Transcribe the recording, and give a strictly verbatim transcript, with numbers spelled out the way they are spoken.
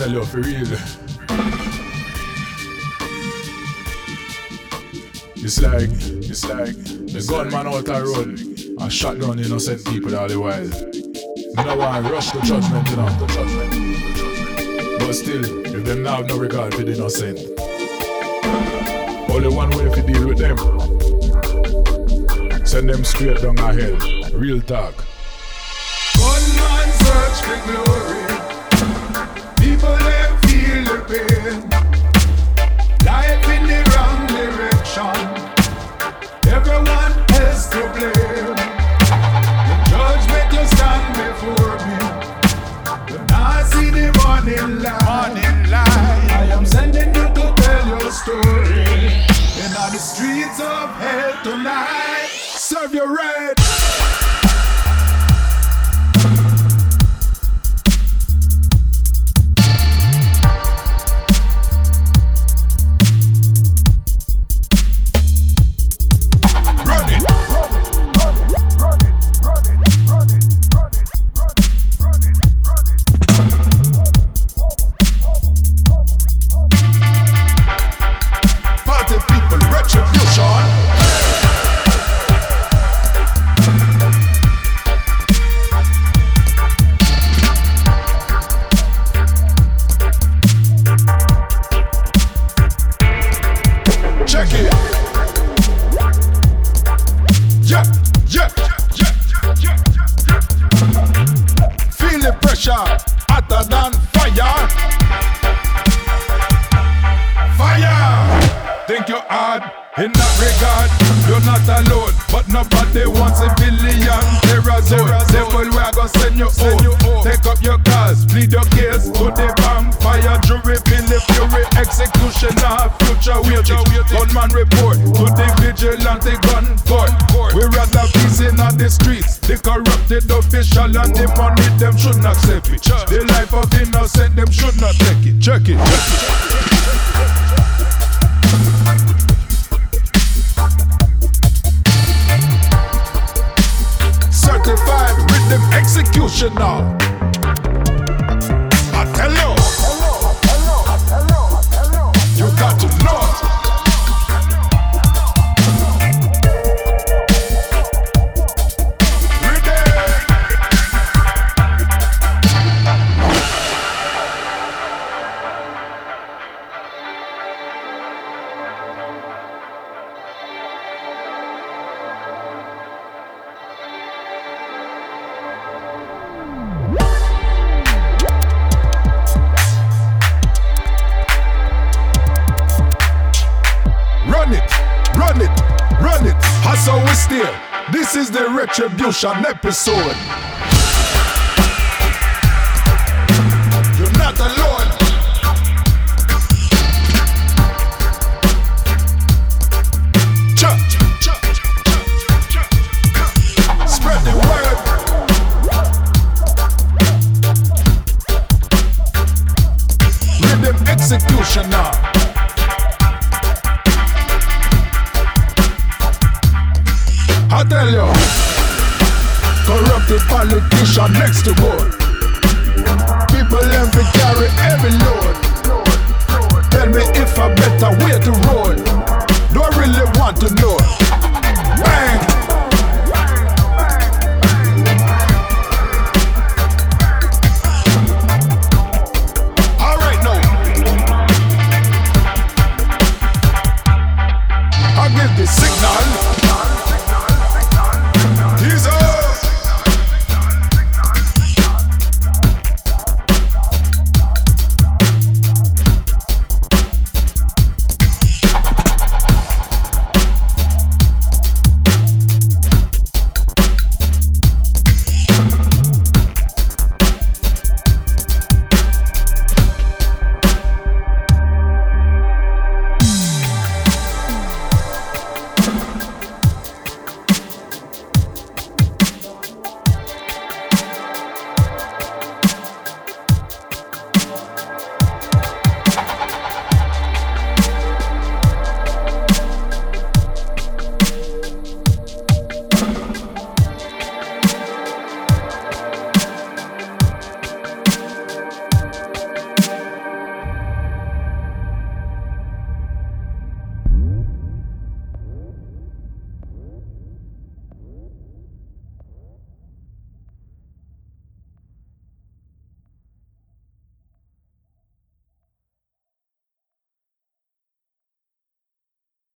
tell you for real. It's like, it's like the gunman out the road and shot down innocent people all the while. You know why I rush the judgment, you know, the judgment. But still, if them now have no regard for the innocent, only one way to deal with them. Send them straight down a hell. Real talk. Gunman search for glory. People them feel the pain. Life in the wrong direction. Everyone has to blame. The judgment you stand before me. When I see the morning light, morning light, I am sending you to tell your story. In the streets of hell tonight. Serve your right. In that regard, you're not alone, but nobody wants a billion terrazone. Devil, we are gonna send you home. Take up your cause, plead your case to the vampire jury, feel the fury, executioner, future waiting. Gunman report to the vigilante gun court. We rather peace in on the streets. The corrupted official and the money, them should not accept it. The life of innocent, them should not take it. Check it, check it. Certified rhythm executioner. I tell you, you got to know it. So we still, this is the Retribution episode. You're not alone. Cha, cha, cha, cha, cha. Spread the word. Rhythm executioner. I tell you, corrupted politician next to board. People them fi carry every